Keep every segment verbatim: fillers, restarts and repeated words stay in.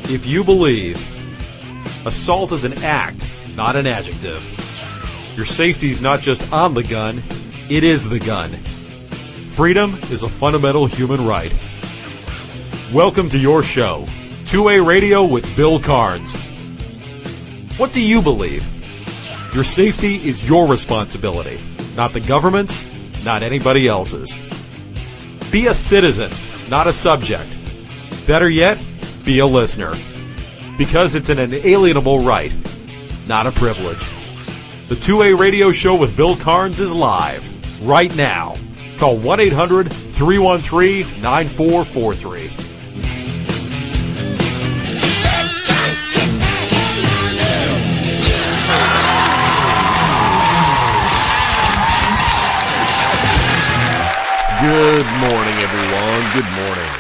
If you believe assault is an act, not an adjective, your safety's not just on the gun, it is the gun. Freedom is a fundamental human right. Welcome to your show, two A Radio with Bill Carnes. What do you believe? Your safety is your responsibility, not the government's, not anybody else's. Be a citizen, not a subject. Better yet, be a listener. Because it's an inalienable right, not a privilege. The two A Radio Show with Bill Carnes is live, right now. Call one eight hundred three one three nine four four three. Good morning, everyone. Good morning.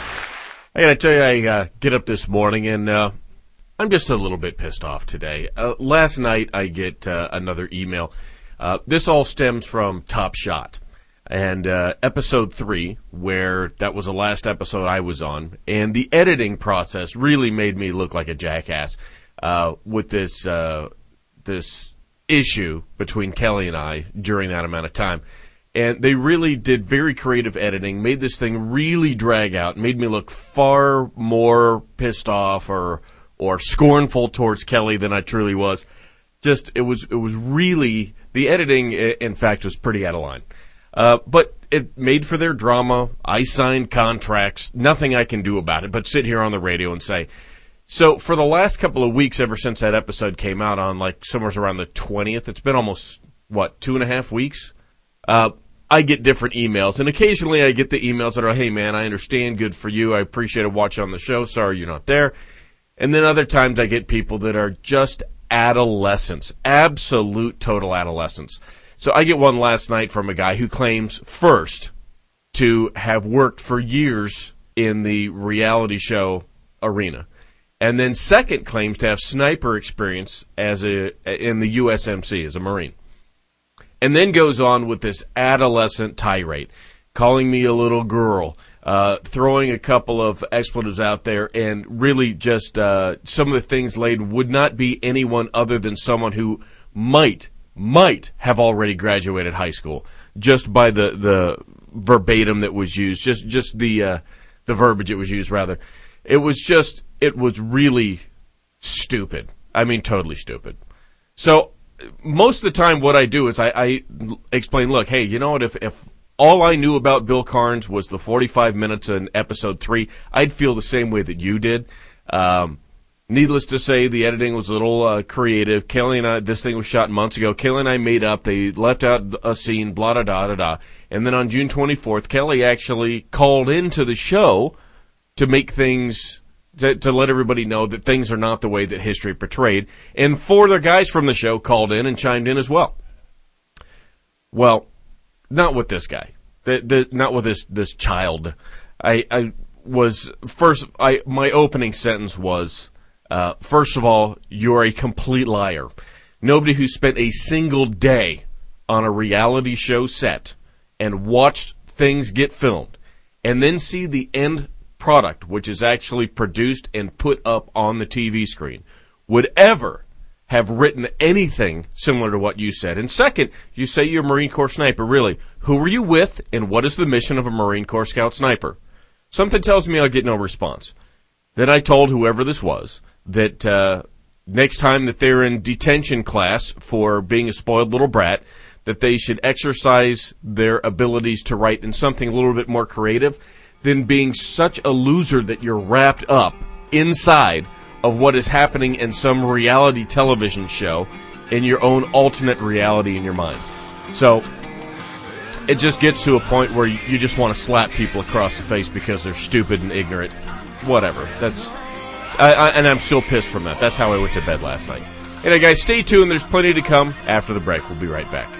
I gotta tell you, I uh, get up this morning and uh, I'm just a little bit pissed off today. Uh, last night, I get uh, another email. Uh, this all stems from Top Shot and uh, episode three, where that was the last episode I was on, and the editing process really made me look like a jackass uh, with this uh, this issue between Kelly and I during that amount of time. And they really did very creative editing, made this thing really drag out, made me look far more pissed off or or scornful towards Kelly than I truly was. Just, it was it was really, the editing, in fact, was pretty out of line. Uh, but it made for their drama. I signed contracts. Nothing I can do about it but sit here on the radio and say. So for the last couple of weeks, ever since that episode came out on like somewhere around the twentieth, it's been almost, what, two and a half weeks? Uh, I get different emails, and occasionally I get the emails that are, hey man, I understand, good for you, I appreciate it, watch on the show, sorry you're not there. And then other times I get people that are just adolescents, absolute total adolescents. So I get one last night from a guy who claims, first, to have worked for years in the reality show arena. And then second, claims to have sniper experience as a in the U S M C, as a Marine. And then goes on with this adolescent tirade, calling me a little girl, uh, throwing a couple of expletives out there, and really just uh, some of the things laid would not be anyone other than someone who might, might have already graduated high school, just by the, the verbatim that was used, just just the uh, the verbiage that was used, rather. It was just, it was really stupid. I mean, totally stupid. So most of the time what I do is I, I explain, look, hey, you know what, if, if all I knew about Bill Carnes was the forty-five minutes in episode three, I'd feel the same way that you did. Um, needless to say, the editing was a little uh, creative. Kelly and I, this thing was shot months ago. Kelly and I made up. They left out a scene, blah, da, da, da, da. And then on June twenty-fourth, Kelly actually called into the show to make things, To, to let everybody know that things are not the way that history portrayed. And four other guys from the show called in and chimed in as well. Well, not with this guy. The, the, not with this, this child. I, I was, first, I, my opening sentence was, uh, first of all, you're a complete liar. Nobody who spent a single day on a reality show set and watched things get filmed and then see the end product, which is actually produced and put up on the T V screen, would ever have written anything similar to what you said. And second, you say you're a Marine Corps sniper. Really, who were you with, and what is the mission of a Marine Corps Scout sniper? Something tells me I'll get no response. Then I told whoever this was that uh, next time that they're in detention class for being a spoiled little brat, that they should exercise their abilities to write in something a little bit more creative than being such a loser that you're wrapped up inside of what is happening in some reality television show in your own alternate reality in your mind. So it just gets to a point where you, you just want to slap people across the face because they're stupid and ignorant. Whatever. That's, I, I, and I'm still pissed from that. That's how I went to bed last night. Anyway, guys, stay tuned. There's plenty to come after the break. We'll be right back.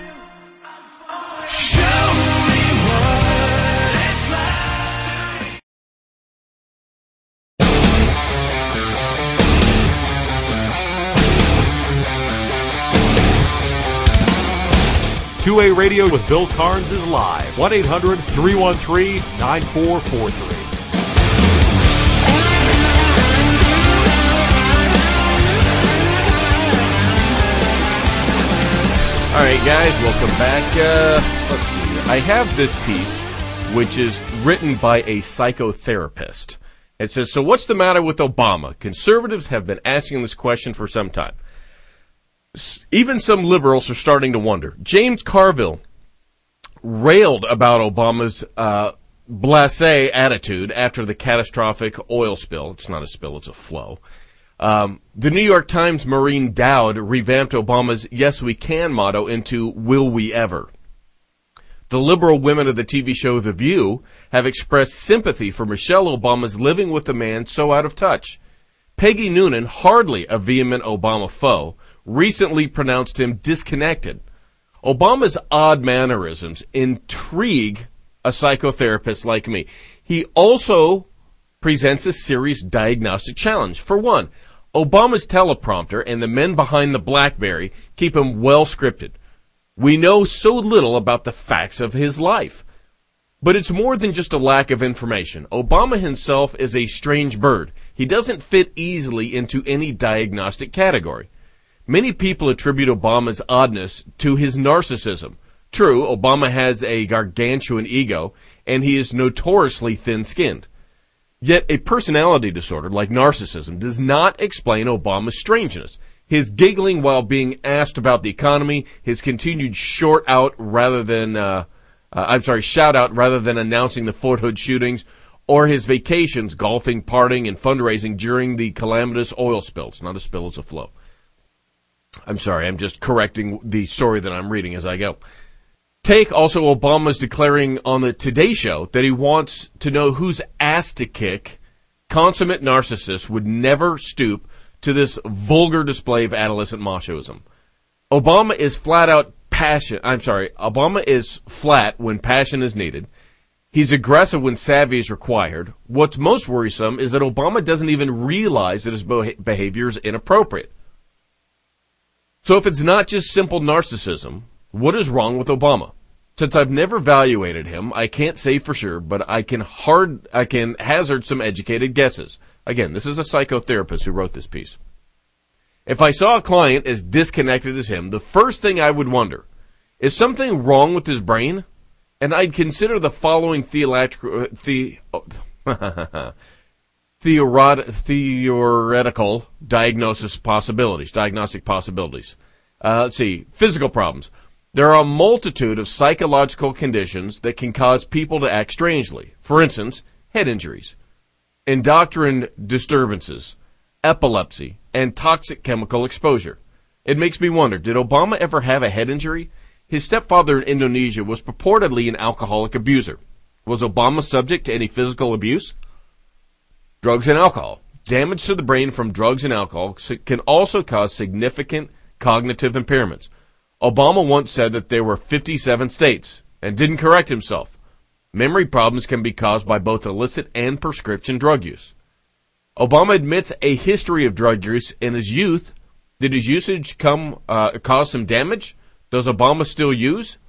two A Radio with Bill Carnes is live. one eight hundred three one three nine four four three. right, guys, welcome back. Uh, let's see. I have this piece, which is written by a psychotherapist. It says, so what's the matter with Obama? Conservatives have been asking this question for some time. S- even some liberals are starting to wonder. James Carville railed about Obama's uh, blasé attitude after the catastrophic oil spill. It's not a spill, it's a flow. Um, the New York Times Maureen Dowd revamped Obama's Yes We Can motto into Will We Ever? The liberal women of the T V show The View have expressed sympathy for Michelle Obama's living with a man so out of touch. Peggy Noonan, hardly a vehement Obama foe, recently pronounced him disconnected. Obama's odd mannerisms intrigue a psychotherapist like me. He also presents a serious diagnostic challenge. For one, Obama's teleprompter and the men behind the BlackBerry keep him well scripted. We know so little about the facts of his life. But it's more than just a lack of information. Obama himself is a strange bird. He doesn't fit easily into any diagnostic category. Many people attribute Obama's oddness to his narcissism. True, Obama has a gargantuan ego, and he is notoriously thin-skinned. Yet a personality disorder like narcissism does not explain Obama's strangeness. His giggling while being asked about the economy, his continued short out rather than, uh, uh, I'm sorry, shout out rather than announcing the Fort Hood shootings, or his vacations, golfing, partying, and fundraising during the calamitous oil spill. It's not a spill, it's a flow. I'm sorry, I'm just correcting the story that I'm reading as I go. Take also Obama's declaring on the Today Show that he wants to know whose ass to kick. Consummate narcissist would never stoop to this vulgar display of adolescent machoism. Obama is flat out passion. I'm sorry. Obama is flat when passion is needed. He's aggressive when savvy is required. What's most worrisome is that Obama doesn't even realize that his behavior is inappropriate. So if it's not just simple narcissism, what is wrong with Obama? Since I've never evaluated him, I can't say for sure, but I can hard I can hazard some educated guesses. Again, this is a psychotherapist who wrote this piece. If I saw a client as disconnected as him, the first thing I would wonder, is something wrong with his brain? And I'd consider the following theological, the, theorot, theoretical diagnosis possibilities, diagnostic possibilities. Uh, let's see, physical problems. There are a multitude of psychological conditions that can cause people to act strangely. For instance, head injuries, endocrine disturbances, epilepsy, and toxic chemical exposure. It makes me wonder, did Obama ever have a head injury? His stepfather in Indonesia was purportedly an alcoholic abuser. Was Obama subject to any physical abuse? Drugs and alcohol. Damage to the brain from drugs and alcohol can also cause significant cognitive impairments. Obama once said that there were fifty-seven states and didn't correct himself. Memory problems can be caused by both illicit and prescription drug use. Obama admits a history of drug use in his youth. Did his usage come uh, cause some damage? Does Obama still use?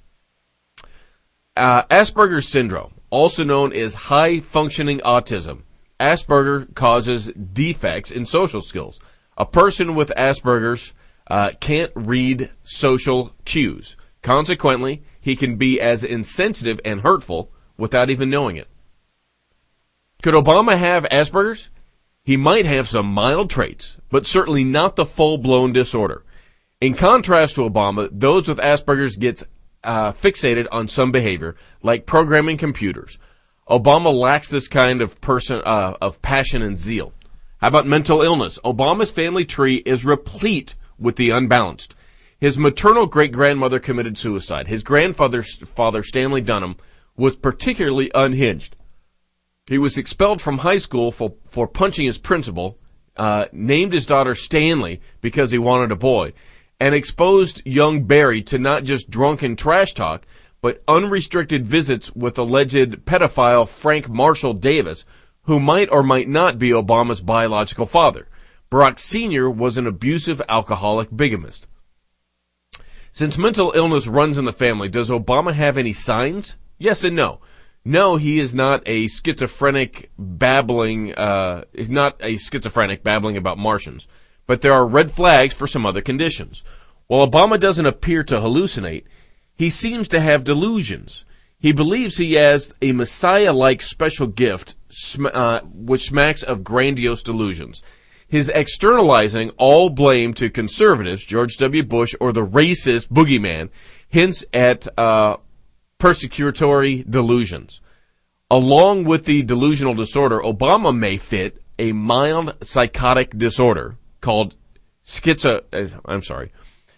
Uh, Asperger's syndrome, also known as high-functioning autism. Asperger causes defects in social skills. A person with Asperger's uh, can't read social cues. Consequently, he can be as insensitive and hurtful without even knowing it. Could Obama have Asperger's? He might have some mild traits, but certainly not the full-blown disorder. In contrast to Obama, those with Asperger's gets uh, fixated on some behavior, like programming computers. Obama lacks this kind of person uh, of passion and zeal. How about mental illness? Obama's family tree is replete with the unbalanced. His maternal great-grandmother committed suicide. His grandfather's father, Stanley Dunham, was particularly unhinged. He was expelled from high school for, for punching his principal, uh, named his daughter Stanley because he wanted a boy, and exposed young Barry to not just drunken trash talk, but unrestricted visits with alleged pedophile Frank Marshall Davis, who might or might not be Obama's biological father. Barack Senior was an abusive alcoholic bigamist. Since mental illness runs in the family, does Obama have any signs? Yes and no. No, he is not a schizophrenic babbling, uh, he's not a schizophrenic babbling about Martians. But there are red flags for some other conditions. While Obama doesn't appear to hallucinate, he seems to have delusions. He believes he has a Messiah-like special gift, sm- uh, which smacks of grandiose delusions. His externalizing all blame to conservatives, George W. Bush, or the racist boogeyman, hints at uh, persecutory delusions. Along with the delusional disorder, Obama may fit a mild psychotic disorder called schizo, I'm sorry,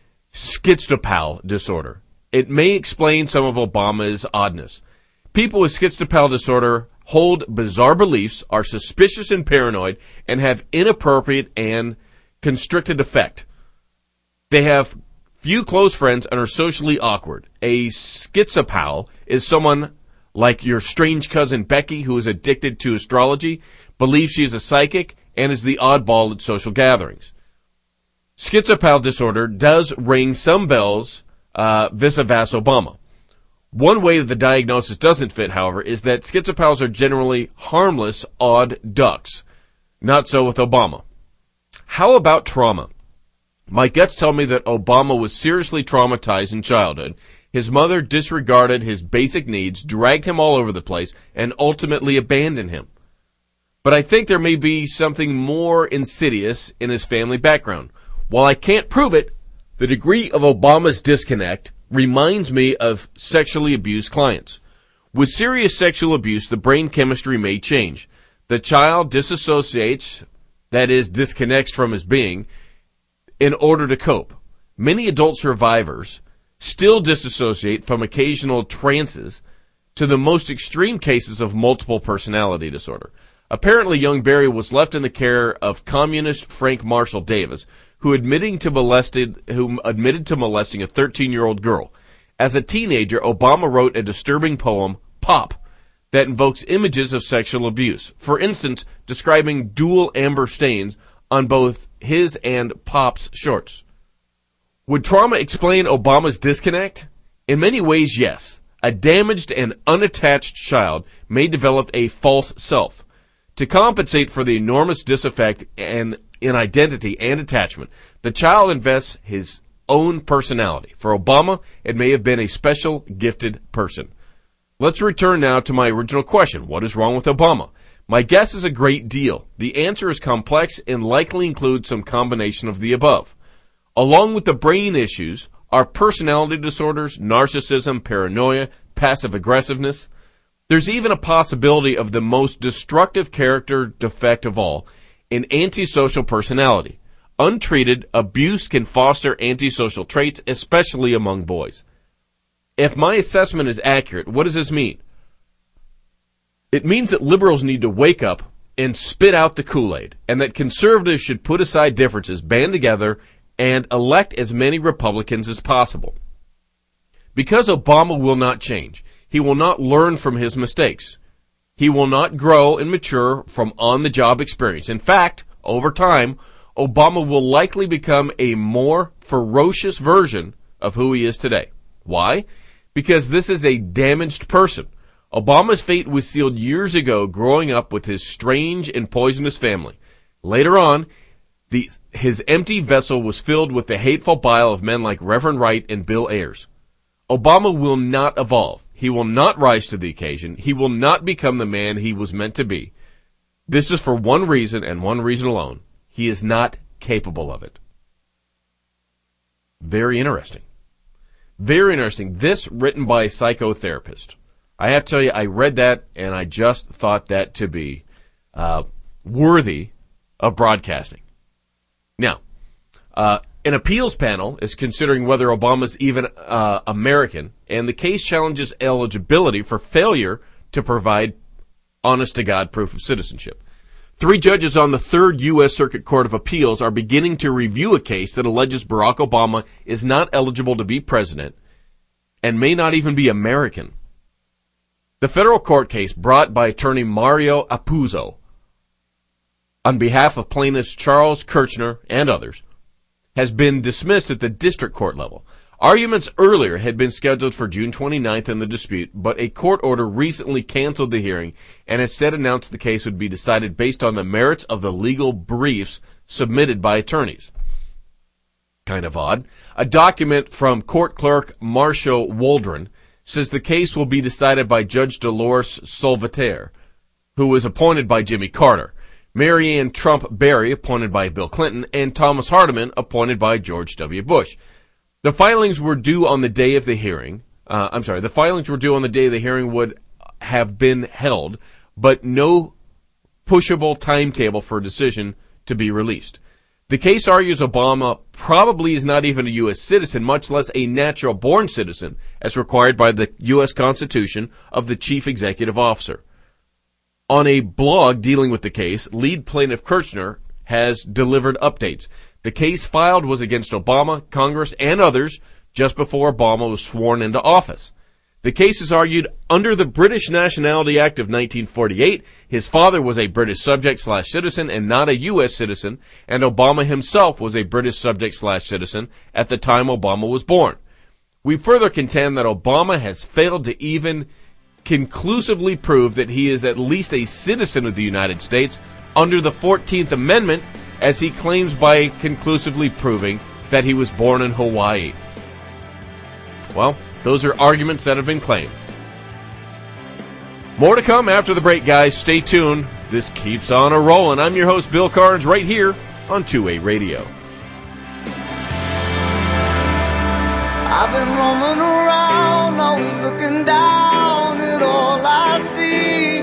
schizotypal disorder. It may explain some of Obama's oddness. People with schizotypal disorder hold bizarre beliefs, are suspicious and paranoid, and have inappropriate and constricted affect. They have few close friends and are socially awkward. A schizotypal is someone like your strange cousin Becky, who is addicted to astrology, believes she is a psychic, and is the oddball at social gatherings. Schizotypal disorder does ring some bells uh, vis-a-vis Obama. One way that the diagnosis doesn't fit, however, is that schizotypals are generally harmless, odd ducks. Not so with Obama. How about trauma? My guts tell me that Obama was seriously traumatized in childhood. His mother disregarded his basic needs, dragged him all over the place, and ultimately abandoned him. But I think there may be something more insidious in his family background. While I can't prove it, the degree of Obama's disconnect reminds me of sexually abused clients. With serious sexual abuse, the brain chemistry may change. The child disassociates, that is, disconnects from his being, in order to cope. Many adult survivors still disassociate from occasional trances to the most extreme cases of multiple personality disorder. Apparently, young Barry was left in the care of communist Frank Marshall Davis, who admitting to molested, who admitted to molesting a thirteen-year-old girl. As a teenager, Obama wrote a disturbing poem, Pop, that invokes images of sexual abuse. For instance, describing dual amber stains on both his and Pop's shorts. Would trauma explain Obama's disconnect? In many ways, yes. A damaged and unattached child may develop a false self. To compensate for the enormous disaffect and in identity and attachment, the child invests his own personality. For Obama, it may have been a special, gifted person. Let's return now to my original question. What is wrong with Obama? My guess is a great deal. The answer is complex and likely includes some combination of the above. Along with the brain issues are personality disorders, narcissism, paranoia, passive aggressiveness. There's even a possibility of the most destructive character defect of all, an antisocial personality. Untreated, abuse can foster antisocial traits, especially among boys. If my assessment is accurate, what does this mean? It means that liberals need to wake up and spit out the Kool-Aid, and that conservatives should put aside differences, band together, and elect as many Republicans as possible. Because Obama will not change. He will not learn from his mistakes. He will not grow and mature from on-the-job experience. In fact, over time, Obama will likely become a more ferocious version of who he is today. Why? Because this is a damaged person. Obama's fate was sealed years ago growing up with his strange and poisonous family. Later on, the, his empty vessel was filled with the hateful bile of men like Reverend Wright and Bill Ayers. Obama will not evolve. He will not rise to the occasion. He will not become the man he was meant to be. This is for one reason and one reason alone. He is not capable of it. Very interesting. Very interesting. This written by a psychotherapist. I have to tell you, I read that and I just thought that to be uh, worthy of broadcasting. Now, uh, an appeals panel is considering whether Obama's even uh, American, and the case challenges eligibility for failure to provide honest-to-God proof of citizenship. Three judges on the Third U S Circuit Court of Appeals are beginning to review a case that alleges Barack Obama is not eligible to be president and may not even be American. The federal court case brought by attorney Mario Apuzzo on behalf of plaintiffs Charles Kirchner and others has been dismissed at the district court level. Arguments earlier had been scheduled for June twenty-ninth in the dispute, but a court order recently canceled the hearing and instead announced the case would be decided based on the merits of the legal briefs submitted by attorneys. Kind of odd. A document from court clerk Marcia Waldron says the case will be decided by Judge Dolores Solitaire, who was appointed by Jimmy Carter, Marianne Trump Berry, appointed by Bill Clinton, and Thomas Hardiman, appointed by George W. Bush. The filings were due on the day of the hearing. Uh, I'm sorry, the filings were due on the day the hearing would have been held, but no pushable timetable for a decision to be released. The case argues Obama probably is not even a U S citizen, much less a natural-born citizen, as required by the U S Constitution of the chief executive officer. On a blog dealing with the case, lead plaintiff Kirchner has delivered updates. The case filed was against Obama, Congress, and others just before Obama was sworn into office. The case is argued under the British Nationality Act of nineteen forty-eight. His father was a British subject slash citizen and not a U S citizen, and Obama himself was a British subject slash citizen at the time Obama was born. We further contend that Obama has failed to even conclusively prove that he is at least a citizen of the United States under the fourteenth Amendment, as he claims by conclusively proving that he was born in Hawaii. Well, those are arguments that have been claimed. More to come after the break, guys. Stay tuned. This keeps on a rolling. I'm your host, Bill Carnes, right here on two A Radio. I've been roaming around, always looking down at all I see.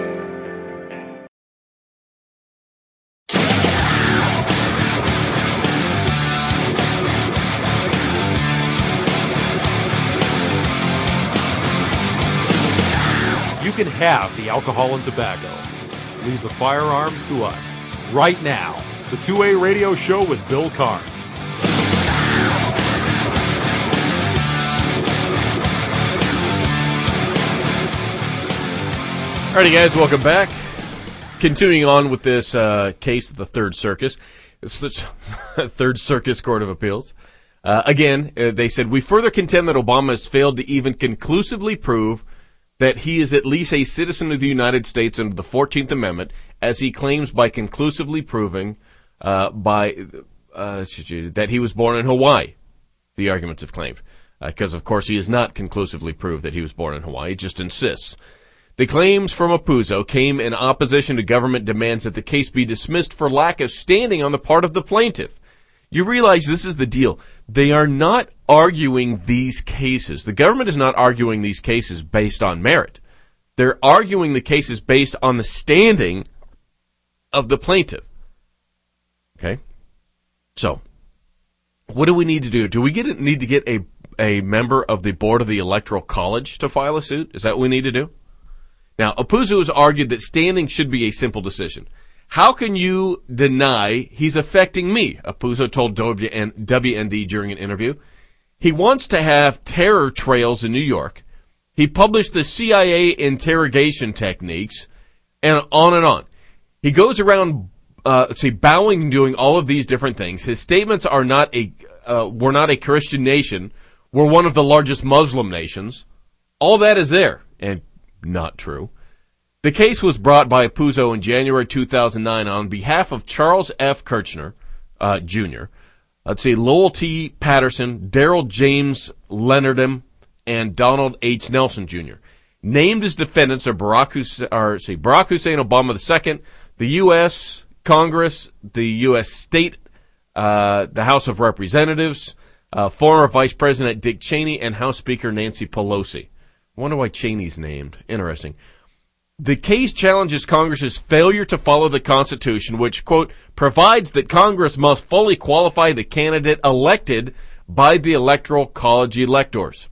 You can have the alcohol and tobacco. Leave the firearms to us. Right now, the two A Radio Show with Bill Carnes. Alrighty, guys, welcome back. Continuing on with this uh, case of the Third Circus, it's the Third Circus Court of Appeals. Uh, again, uh, they said, we further contend that Obama has failed to even conclusively prove that he is at least a citizen of the United States under the fourteenth Amendment, as he claims by conclusively proving uh, by uh, that he was born in Hawaii. The arguments have claimed. Because, uh, of course, he has not conclusively proved that he was born in Hawaii, just insists. The claims from Apuzzo came in opposition to government demands that the case be dismissed for lack of standing on the part of the plaintiff. You realize this is the deal. They are not arguing these cases. The government is not arguing these cases based on merit. They're arguing the cases based on the standing of the plaintiff. Okay? So, what do we need to do? Do we get need to get a, a member of the board of the Electoral College to file a suit? Is that what we need to do? Now, Apuzzo has argued that standing should be a simple decision. How can you deny he's affecting me? Apuzzo told W N D during an interview. He wants to have terror trails in New York. He published the C I A interrogation techniques, and on and on. He goes around, uh, see, bowing and doing all of these different things. His statements are not a, uh, we're not a Christian nation. We're one of the largest Muslim nations. All that is there, and not true. The case was brought by Apuzzo in January two thousand nine on behalf of Charles F. Kirchner, uh, Junior Let's see, Lowell T. Patterson, Daryl James Leonardham, and Donald H. Nelson, Junior Named as defendants are Barack Hussein, or, see, Barack Hussein Obama the Second, the U S Congress, the U S State, uh, the House of Representatives, uh, former Vice President Dick Cheney, and House Speaker Nancy Pelosi. I wonder why Cheney's named. Interesting. The case challenges Congress's failure to follow the Constitution, which, quote, provides that Congress must fully qualify the candidate elected by the Electoral College electors.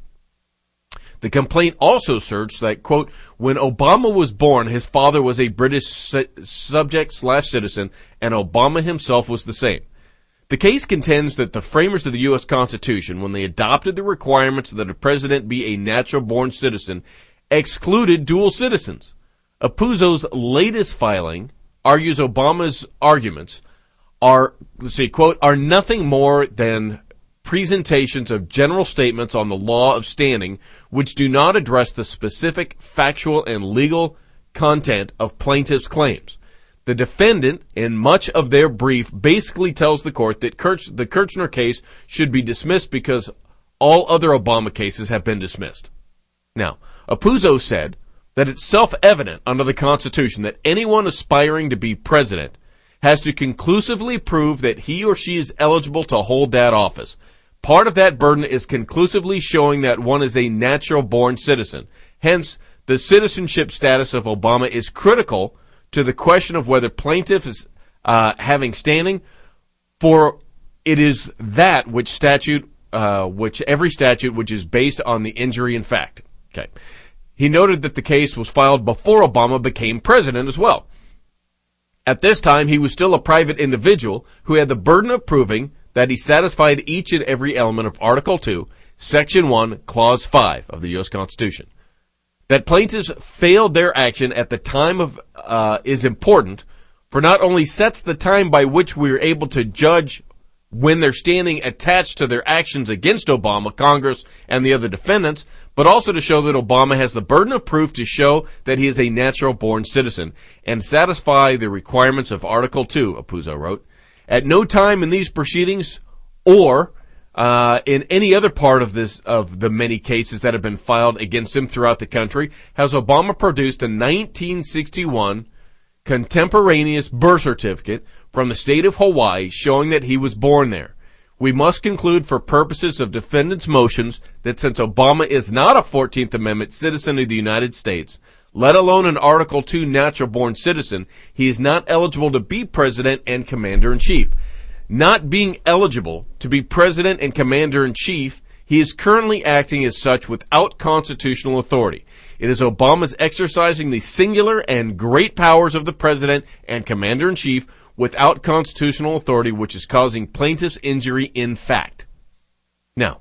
The complaint also asserts that, quote, when Obama was born, his father was a British su- subject slash citizen, and Obama himself was the same. The case contends that the framers of the U S Constitution, when they adopted the requirements that a president be a natural-born citizen, excluded dual citizens. Apuzzo's latest filing argues Obama's arguments are, let's see, quote, are nothing more than presentations of general statements on the law of standing which do not address the specific factual and legal content of plaintiff's claims. The defendant, in much of their brief, basically tells the court that Kirch, the Kirchner case should be dismissed because all other Obama cases have been dismissed. Now, Apuzzo said that it's self-evident under the Constitution that anyone aspiring to be president has to conclusively prove that he or she is eligible to hold that office. Part of that burden is conclusively showing that one is a natural-born citizen. Hence, the citizenship status of Obama is critical to the question of whether plaintiff is uh, having standing, for it is that which statute, uh, which every statute which is based on the injury in fact. Okay. He noted that the case was filed before Obama became president as well. At this time, he was still a private individual who had the burden of proving that he satisfied each and every element of Article two, Section one, Clause five of the U S Constitution. That plaintiffs failed their action at the time of uh, is important, for not only sets the time by which we are able to judge when they're standing attached to their actions against Obama, Congress, and the other defendants, but also to show that Obama has the burden of proof to show that he is a natural-born citizen and satisfy the requirements of Article two, Apuzzo wrote. At no time in these proceedings or uh, in any other part of this of the many cases that have been filed against him throughout the country has Obama produced a nineteen sixty-one contemporaneous birth certificate from the state of Hawaii showing that he was born there. We must conclude for purposes of defendants' motions that since Obama is not a fourteenth Amendment citizen of the United States, let alone an Article two natural-born citizen, he is not eligible to be president and commander-in-chief. Not being eligible to be president and commander-in-chief, he is currently acting as such without constitutional authority. It is Obama's exercising the singular and great powers of the president and commander-in-chief without constitutional authority which is causing plaintiff's injury in fact. Now,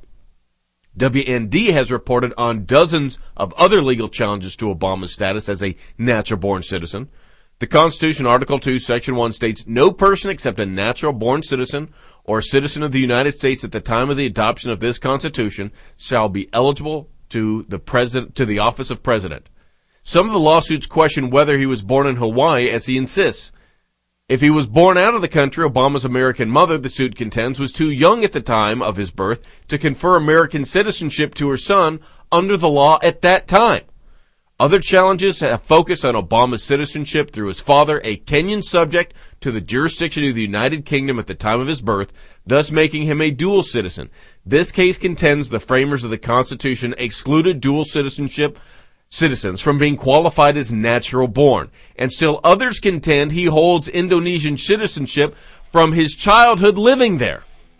W N D has reported on dozens of other legal challenges to Obama's status as a natural-born citizen. The Constitution, Article two, Section one states, no person except a natural-born citizen or a citizen of the United States at the time of the adoption of this Constitution shall be eligible to the president, to the office of president. Some of the lawsuits question whether he was born in Hawaii, as he insists. If he was born out of the country, Obama's American mother, the suit contends, was too young at the time of his birth to confer American citizenship to her son under the law at that time. Other challenges have focused on Obama's citizenship through his father, a Kenyan subject to the jurisdiction of the United Kingdom at the time of his birth, thus making him a dual citizen. This case contends the framers of the Constitution excluded dual citizenship citizens from being qualified as natural-born, and still others contend he holds Indonesian citizenship from his childhood living there.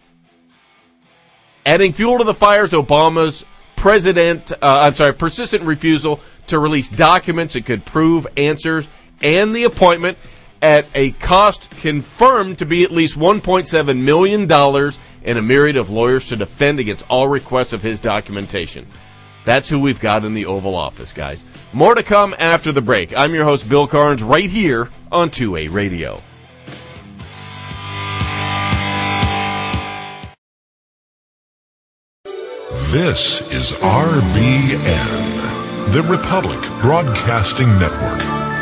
Adding fuel to the fires, Obama's president, uh, I'm sorry, persistent refusal to release documents that could prove answers and the appointment at a cost confirmed to be at least one point seven million dollars and a myriad of lawyers to defend against all requests of his documentation. That's who we've got in the Oval Office, guys. More to come after the break. I'm your host, Bill Carnes, right here on two A Radio. This is R B N, the Republic Broadcasting Network.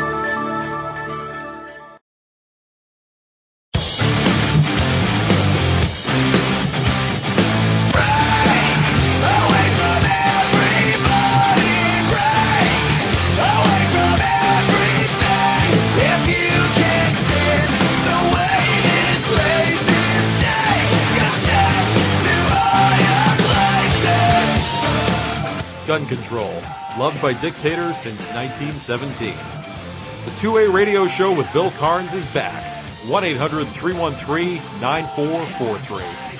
Gun control, loved by dictators since nineteen seventeen. The two A Radio Show with Bill Carnes is back. one eight hundred three one three nine four four three.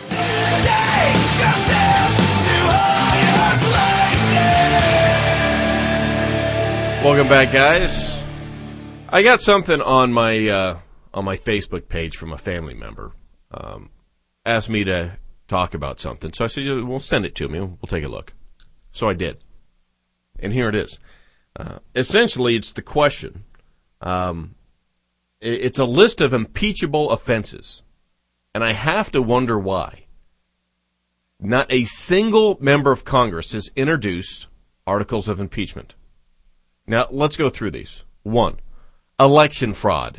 Welcome back, guys. I got something on my uh, on my Facebook page from a family member. Um, asked me to talk about something, so I said, "Well, send it to me. We'll take a look." So I did. And here it is. Uh, essentially, it's the question. Um, it's a list of impeachable offenses. And I have to wonder why. Not a single member of Congress has introduced articles of impeachment. Now, let's go through these. One, election fraud.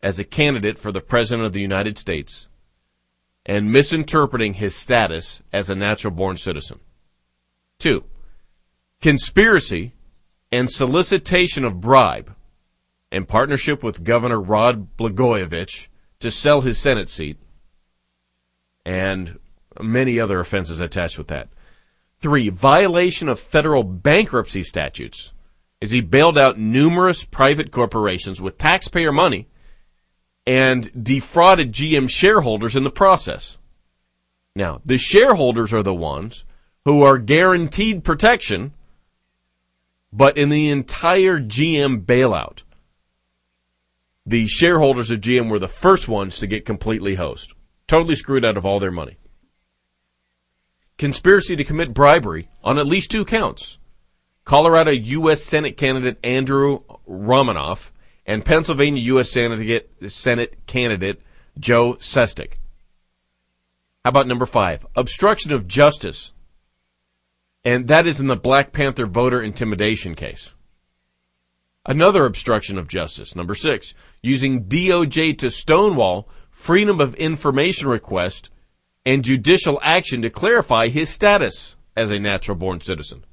as a candidate for the President of the United States and misinterpreting his status as a natural-born citizen. Two, conspiracy and solicitation of bribe in partnership with Governor Rod Blagojevich to sell his Senate seat, and many other offenses attached with that. Three, violation of federal bankruptcy statutes, as he bailed out numerous private corporations with taxpayer money and defrauded G M shareholders in the process. Now, the shareholders are the ones who are guaranteed protection, but in the entire G M bailout, the shareholders of G M were the first ones to get completely hosed, totally screwed out of all their money. Conspiracy to commit bribery on at least two counts. Colorado U S Senate candidate Andrew Romanoff and Pennsylvania U S Senate, Senate candidate Joe Sestak. How about number five? Obstruction of justice. And that is in the Black Panther voter intimidation case. Another obstruction of justice, number six, using D O J to stonewall Freedom of Information request and judicial action to clarify his status as a natural-born citizen.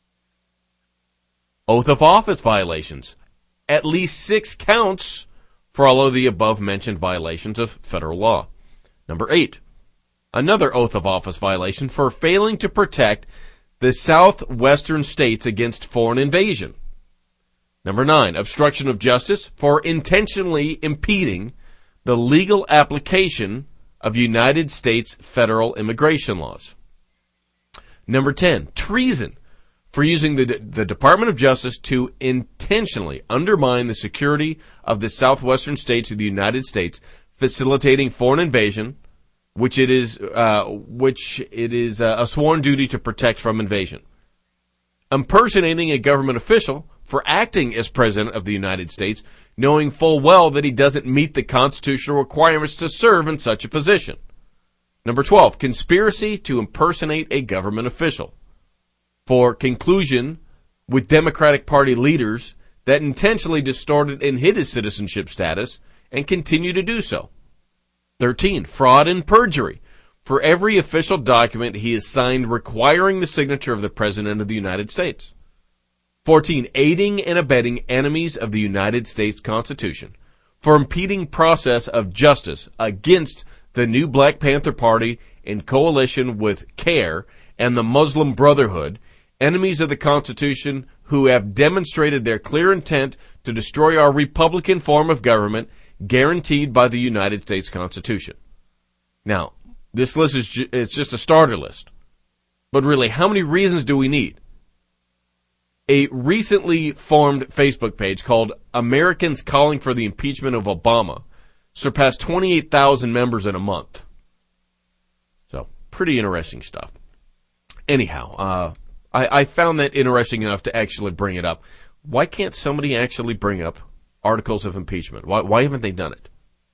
Oath of office violations, at least six counts for all of the above-mentioned violations of federal law. Number eight, another oath of office violation for failing to protect the southwestern states against foreign invasion. Number nine, obstruction of justice for intentionally impeding the legal application of United States federal immigration laws. Number ten, treason for using the, the Department of Justice to intentionally undermine the security of the southwestern states of the United States, facilitating foreign invasion, which it is, uh, which it is uh, a sworn duty to protect from invasion. Impersonating a government official for acting as President of the United States, knowing full well that he doesn't meet the constitutional requirements to serve in such a position. Number twelve, conspiracy to impersonate a government official for conclusion with Democratic Party leaders that intentionally distorted and hid his citizenship status and continue to do so. thirteen, fraud and perjury for every official document he has signed requiring the signature of the President of the United States. fourteen, aiding and abetting enemies of the United States Constitution for impeding process of justice against the new Black Panther Party in coalition with CARE and the Muslim Brotherhood, enemies of the Constitution who have demonstrated their clear intent to destroy our Republican form of government guaranteed by the United States Constitution. Now, this list is ju- it's just a starter list. But really, how many reasons do we need? A recently formed Facebook page called Americans Calling for the Impeachment of Obama surpassed twenty-eight thousand members in a month. So, pretty interesting stuff. Anyhow, uh, I, I found that interesting enough to actually bring it up. Why can't somebody actually bring up articles of impeachment? Why, why haven't they done it?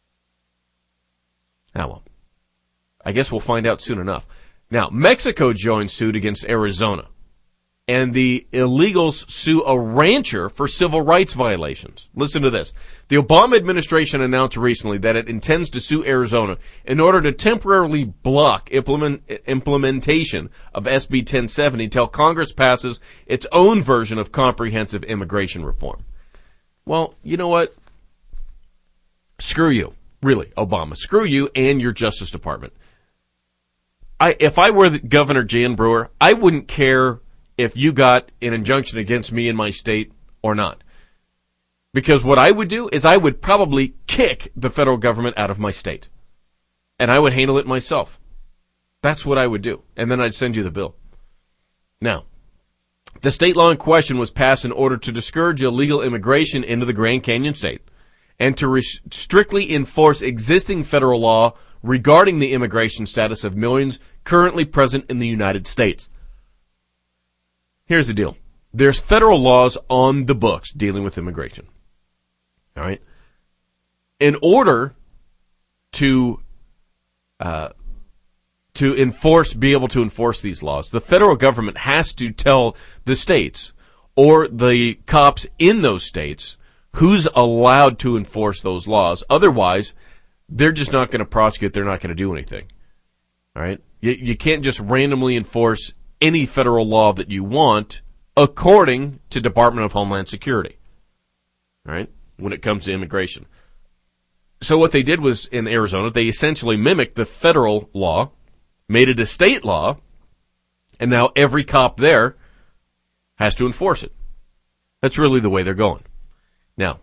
Ah, well. I guess we'll find out soon enough. Now, Mexico joined suit against Arizona, and the illegals sue a rancher for civil rights violations. Listen to this. The Obama administration announced recently that it intends to sue Arizona in order to temporarily block implement, implementation of S B ten seventy until Congress passes its own version of comprehensive immigration reform. Well, you know what? Screw you. Really, Obama. Screw you and your Justice Department. I, if I were the Governor Jan Brewer, I wouldn't care if you got an injunction against me in my state or not. Because what I would do is I would probably kick the federal government out of my state. And I would handle it myself. That's what I would do. And then I'd send you the bill. Now, the state law in question was passed in order to discourage illegal immigration into the Grand Canyon State and to re- strictly enforce existing federal law regarding the immigration status of millions currently present in the United States. Here's the deal. There's federal laws on the books dealing with immigration. All right? In order to uh, to enforce, be able to enforce these laws, the federal government has to tell the states or the cops in those states Who's allowed to enforce those laws? Otherwise, they're just not going to prosecute. They're not going to do anything. All right? You, you can't just randomly enforce any federal law that you want according to Department of Homeland Security. All right? When it comes to immigration. So what they did was, in Arizona, they essentially mimicked the federal law, made it a state law, and now every cop there has to enforce it. That's really the way they're going. Now,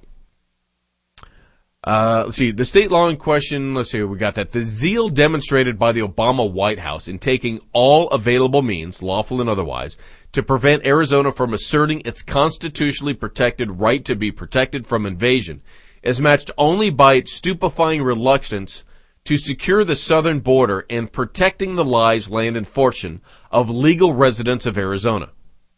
uh, let's see, the state law in question, let's see, we got that. The zeal demonstrated by the Obama White House in taking all available means, lawful and otherwise, to prevent Arizona from asserting its constitutionally protected right to be protected from invasion is matched only by its stupefying reluctance to secure the southern border and protecting the lives, land, and fortune of legal residents of Arizona.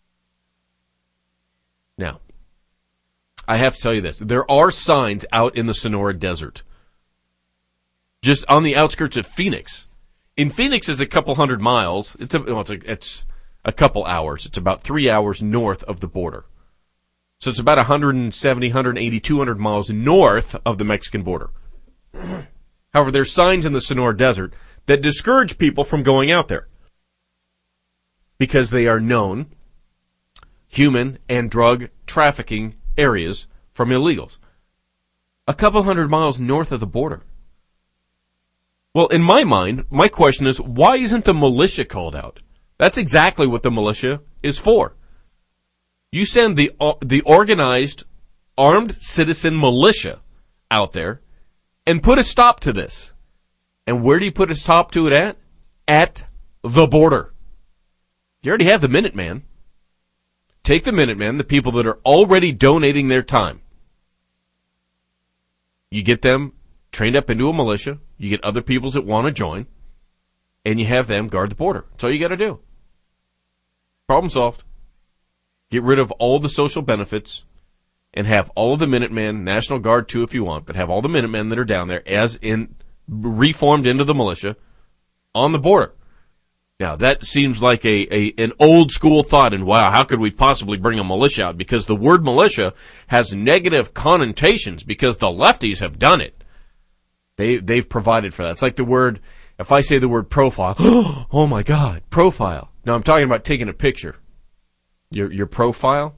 Now, I have to tell you this. There are signs out in the Sonora Desert, just on the outskirts of Phoenix. In Phoenix is a couple hundred miles. It's a, well, it's a, it's a couple hours. It's about three hours north of the border. So it's about one seventy, one eighty, two hundred miles north of the Mexican border. However, there's signs in the Sonora Desert that discourage people from going out there because they are known human and drug trafficking areas from illegals. A couple hundred miles north of the border. Well, in my mind, my question is, why isn't the militia called out? That's exactly what the militia is for. You send the uh, the organized, armed citizen militia out there and put a stop to this. And where do you put a stop to it at? At the border. You already have the Minuteman. Take the Minutemen, the people that are already donating their time. You get them trained up into a militia. You get other peoples that want to join. And you have them guard the border. That's all you got to do. Problem solved. Get rid of all the social benefits and have all of the Minutemen, National Guard too if you want, but have all the Minutemen that are down there as in reformed into the militia on the border. Now, that seems like a, a an old school thought, and wow, how could we possibly bring a militia out? Because the word militia has negative connotations because the lefties have done it. They, they've provided for that. It's like the word, if I say the word profile, oh my God, profile. Now, I'm talking about taking a picture. Your your profile?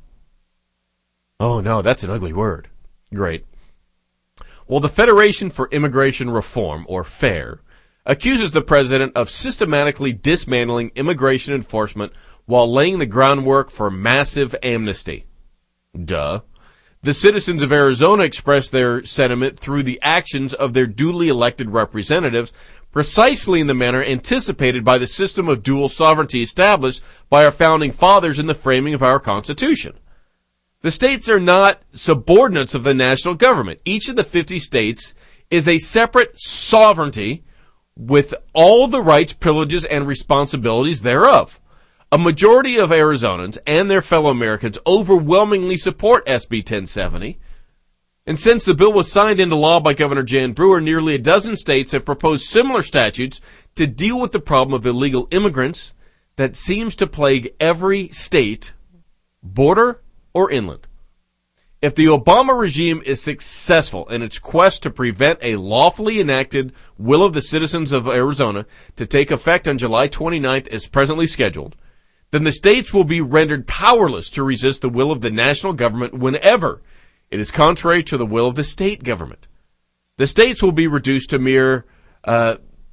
Oh, no, that's an ugly word. Great. Well, the Federation for Immigration Reform, or FAIR, accuses the president of systematically dismantling immigration enforcement while laying the groundwork for massive amnesty. Duh. The citizens of Arizona expressed their sentiment through the actions of their duly elected representatives, precisely in the manner anticipated by the system of dual sovereignty established by our founding fathers in the framing of our Constitution. The states are not subordinates of the national government. Each of the fifty states is a separate sovereignty with all the rights, privileges, and responsibilities thereof. A majority of Arizonans and their fellow Americans overwhelmingly support S B ten seventy. And since the bill was signed into law by Governor Jan Brewer, nearly a dozen states have proposed similar statutes to deal with the problem of illegal immigrants that seems to plague every state, border or inland. If the Obama regime is successful in its quest to prevent a lawfully enacted will of the citizens of Arizona to take effect on July twenty-ninth as presently scheduled, then the states will be rendered powerless to resist the will of the national government whenever it is contrary to the will of the state government. The states will be reduced to mere uh,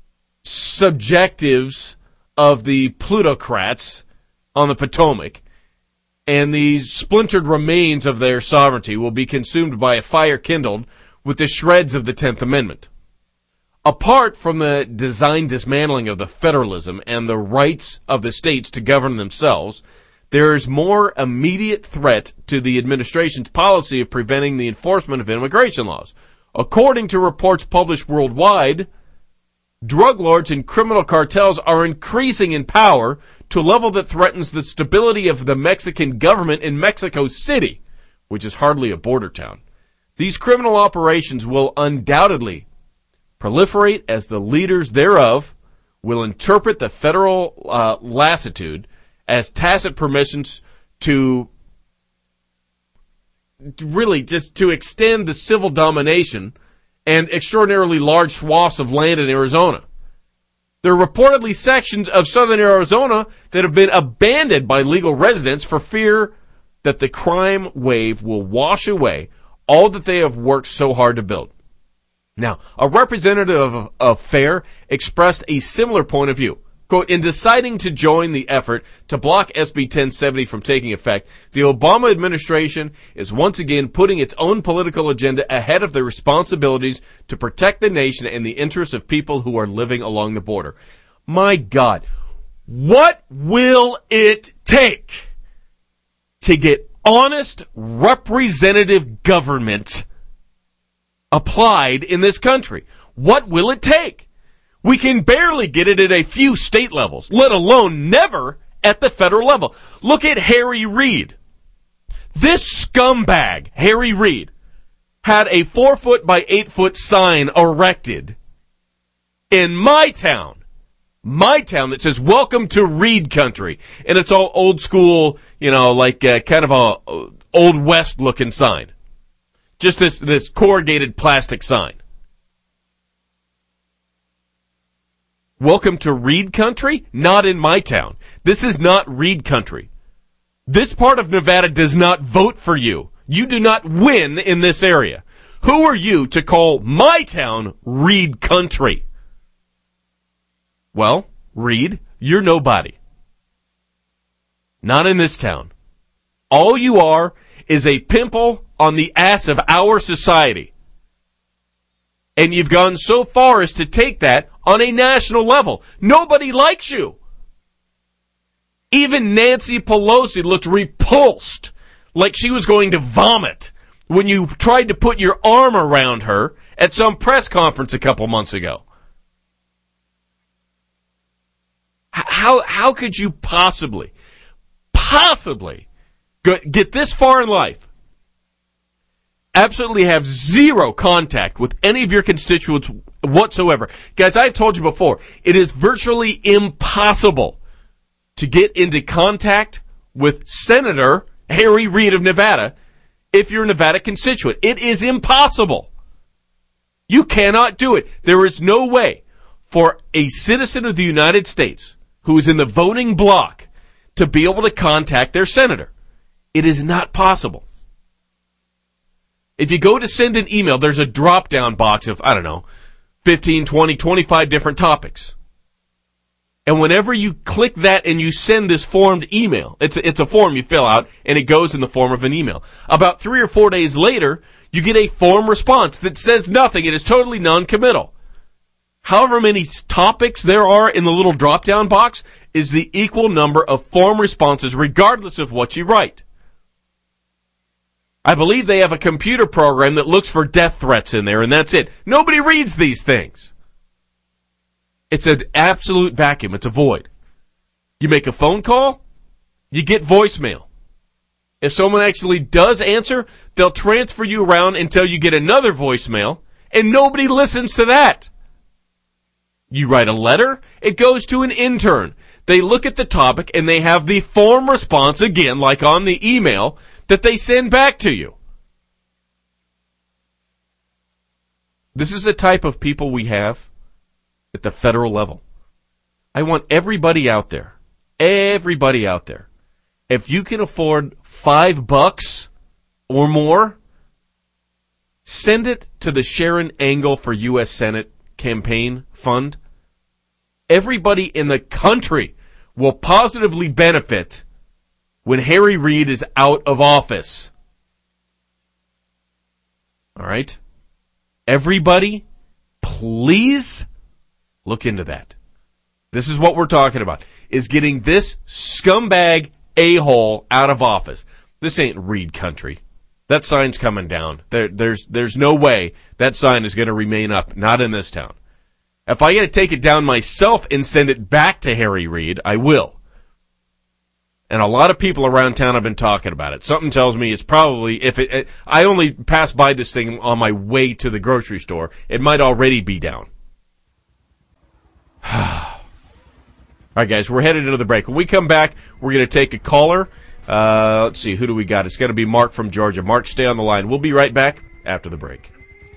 subjectives of the plutocrats on the Potomac, and the splintered remains of their sovereignty will be consumed by a fire kindled with the shreds of the Tenth Amendment. Apart from the design dismantling of the federalism and the rights of the states to govern themselves, there is more immediate threat to the administration's policy of preventing the enforcement of immigration laws. According to reports published worldwide, drug lords and criminal cartels are increasing in power to a level that threatens the stability of the Mexican government in Mexico City, which is hardly a border town. These criminal operations will undoubtedly proliferate as the leaders thereof will interpret the federal uh, lassitude as tacit permissions to really just to extend the civil domination and extraordinarily large swaths of land in Arizona. There are reportedly sections of southern Arizona that have been abandoned by legal residents for fear that the crime wave will wash away all that they have worked so hard to build. Now, a representative of, of FAIR expressed a similar point of view. Quote, in deciding to join the effort to block S B ten seventy from taking effect, the Obama administration is once again putting its own political agenda ahead of the responsibilities to protect the nation and the interests of people who are living along the border. My God, what will it take to get honest representative government applied in this country? What will it take? We can barely get it at a few state levels, let alone never at the federal level. Look at Harry Reid. This scumbag, Harry Reid, had a four foot by eight foot sign erected in my town, my town that says, welcome to Reid country. And it's all old school, you know, like uh, kind of a uh, old west looking sign. Just this, this corrugated plastic sign. Welcome to Reid country? Not in my town. This is not Reid country. This part of Nevada does not vote for you. You do not win in this area. Who are you to call my town Reid country? Well, Reid, you're nobody. Not in this town. All you are is a pimple on the ass of our society. And you've gone so far as to take that on a national level. Nobody likes you. Even Nancy Pelosi looked repulsed, like she was going to vomit, when you tried to put your arm around her at some press conference a couple months ago. How, how could you possibly, possibly get this far in life, absolutely have zero contact with any of your constituents whatsoever? Guys, I've told you before, it is virtually impossible to get into contact with Senator Harry Reid of Nevada if you're a Nevada constituent. It is impossible. You cannot do it. There is no way for a citizen of the United States who is in the voting bloc to be able to contact their senator. It is not possible. If you go to send an email, there's a drop-down box of, I don't know, fifteen, twenty, twenty-five different topics. And whenever you click that and you send this formed email, it's a, it's a form you fill out, and it goes in the form of an email. About three or four days later, you get a form response that says nothing. It is totally non-committal. However many topics there are in the little drop-down box is the equal number of form responses, regardless of what you write. I believe they have a computer program that looks for death threats in there, and that's it. Nobody reads these things. It's an absolute vacuum. It's a void. You make a phone call, you get voicemail. If someone actually does answer, they'll transfer you around until you get another voicemail, and nobody listens to that. You write a letter, it goes to an intern. They look at the topic, and they have the form response again, like on the email, that they send back to you. This is the type of people we have at the federal level. I want everybody out there, everybody out there, if you can afford five bucks or more, send it to the Sharon Angle for U S Senate campaign fund. Everybody in the country will positively benefit when Harry Reid is out of office. All right? Everybody, please look into that. This is what we're talking about, is getting this scumbag a-hole out of office. This ain't Reid country. That sign's coming down. There, there's, there's no way that sign is going to remain up, not in this town. If I got to take it down myself and send it back to Harry Reid, I will. And a lot of people around town have been talking about it. Something tells me it's probably, if it, it I only passed by this thing on my way to the grocery store, it might already be down. All right, guys, we're headed into the break. When we come back, we're going to take a caller Uh, let's see, who do we got? It's going to be Mark from Georgia. Mark, stay on the line. We'll be right back after the break.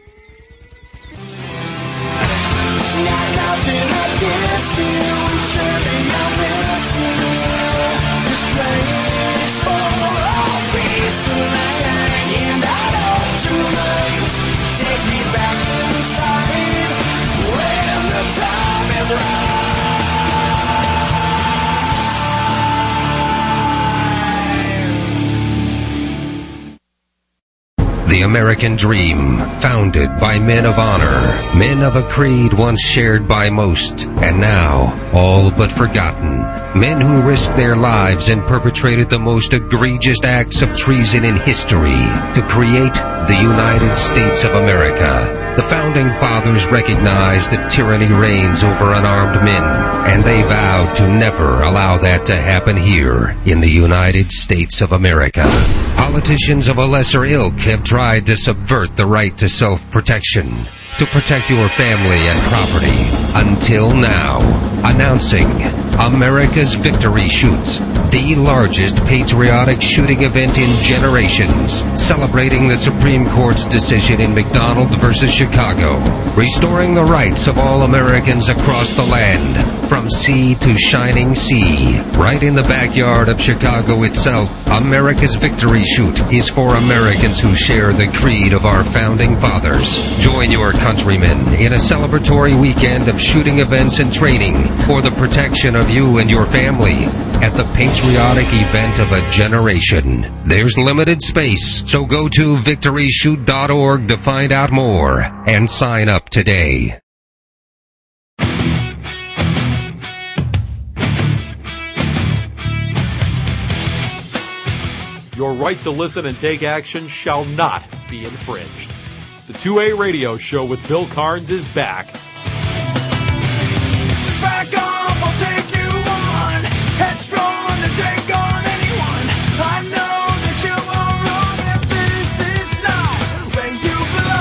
The American dream, founded by men of honor, men of a creed once shared by most, and now all but forgotten. Men who risked their lives and perpetrated the most egregious acts of treason in history to create the United States of America. The Founding Fathers recognized that tyranny reigns over unarmed men, and they vowed to never allow that to happen here in the United States of America. Politicians of a lesser ilk have tried to subvert the right to self-protection, to protect your family and property, until now. Announcing America's Victory Shoot, the largest patriotic shooting event in generations, celebrating the Supreme Court's decision in McDonald versus Chicago, restoring the rights of all Americans across the land, from sea to shining sea. Right in the backyard of Chicago itself, America's Victory Shoot is for Americans who share the creed of our Founding Fathers. Join your countrymen in a celebratory weekend of shooting events and training for the protection of you and your family at the patriotic event of a generation. There's limited space, so go to victory shoot dot org to find out more and sign up today. Your right to listen and take action shall not be infringed. The two A Radio Show with Bill Carnes is back. Back off, I'll take you on. Headstrong to take on anyone. I know that you are wrong, that this is not where you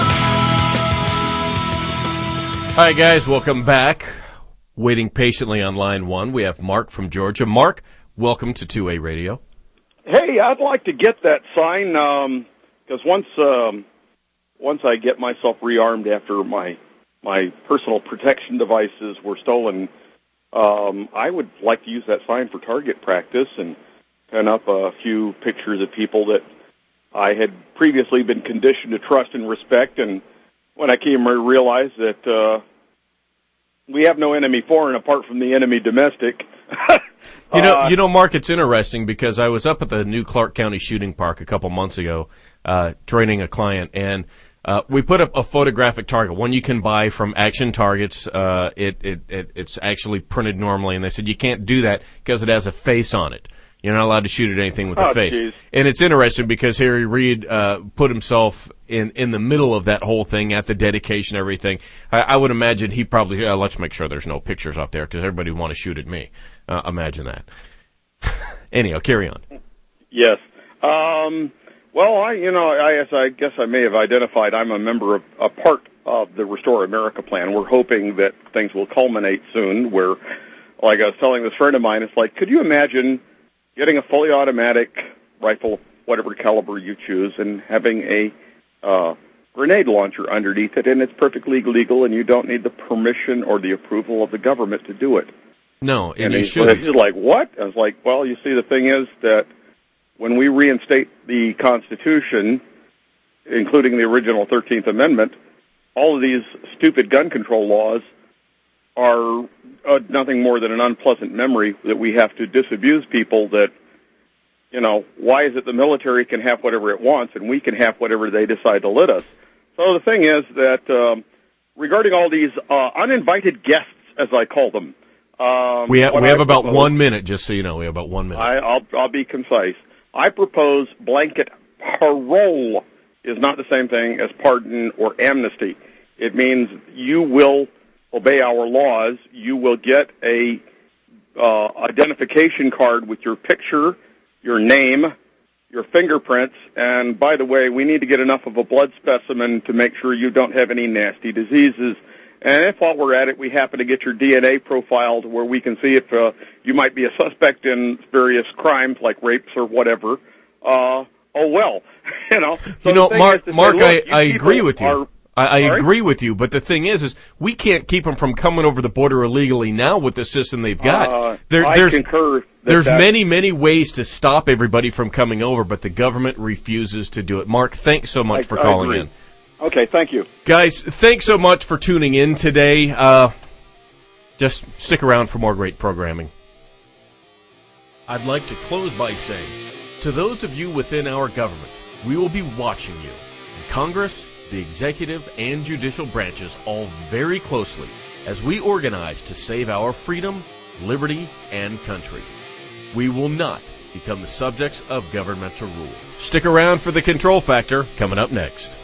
belong. Hi, guys. Welcome back. Waiting patiently on line one, we have Mark from Georgia. Mark, welcome to two A Radio. Hey, I'd like to get that sign, um, because once, um, once I get myself rearmed after my my personal protection devices were stolen, um, I would like to use that sign for target practice and pin up a few pictures of people that I had previously been conditioned to trust and respect. And when I came to realize that uh, we have no enemy foreign apart from the enemy domestic. You know, uh, you know, Mark, it's interesting because I was up at the new Clark County Shooting Park a couple months ago, uh, training a client, and uh, we put up a photographic target, one you can buy from Action Targets. Uh, it, it, it, it's actually printed normally, and they said you can't do that because it has a face on it. You're not allowed to shoot at anything with oh, a face. Geez. And it's interesting because Harry Reid uh, put himself in, in the middle of that whole thing at the dedication, everything. I, I would imagine he probably, uh, let's make sure there's no pictures up there because everybody would want to shoot at me. Uh, imagine that. Anyhow, carry on. Yes. Um, well, I, you know, I, as I guess I may have identified, I'm a member of a part of the Restore America plan. We're hoping that things will culminate soon where, like I was telling this friend of mine, it's like, could you imagine getting a fully automatic rifle, whatever caliber you choose, and having a uh, grenade launcher underneath it, and it's perfectly legal, and you don't need the permission or the approval of the government to do it. No, and, and you he's, shouldn't. he's like, what? I was like, well, you see, the thing is that when we reinstate the Constitution, including the original thirteenth Amendment, all of these stupid gun control laws are uh, nothing more than an unpleasant memory that we have to disabuse people that, you know, why is it the military can have whatever it wants and we can have whatever they decide to let us? So the thing is that um, regarding all these uh, uninvited guests, as I call them, Um, we have, we I have about propose, one minute, just so you know. We have about one minute. I, I'll, I'll be concise. I propose blanket parole is not the same thing as pardon or amnesty. It means you will obey our laws. You will get a uh, identification card with your picture, your name, your fingerprints, and by the way, we need to get enough of a blood specimen to make sure you don't have any nasty diseases And if while we're at it, we happen to get your D N A profiled where we can see if uh, you might be a suspect in various crimes like rapes or whatever, uh, oh well, you know. So you know, the thing Mark, is to say, Mark, look, I, you I people agree with you. are- I, I Sorry? agree with you, but the thing is, is we can't keep them from coming over the border illegally now with the system they've got. Uh, There- I there's concur. That there's that- many, many ways to stop everybody from coming over, but the government refuses to do it. Mark, thanks so much I- for I calling agree. in. Okay, thank you. Guys, thanks so much for tuning in today. Uh, just stick around for more great programming. I'd like to close by saying, to those of you within our government, we will be watching you in Congress, the executive, and judicial branches all very closely as we organize to save our freedom, liberty, and country. We will not become the subjects of governmental rule. Stick around for the Control Factor coming up next.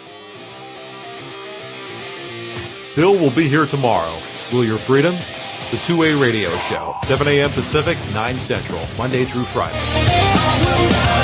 Bill will be here tomorrow. Will your freedoms? The two-way radio show, seven a.m. Pacific, nine Central, Monday through Friday. I will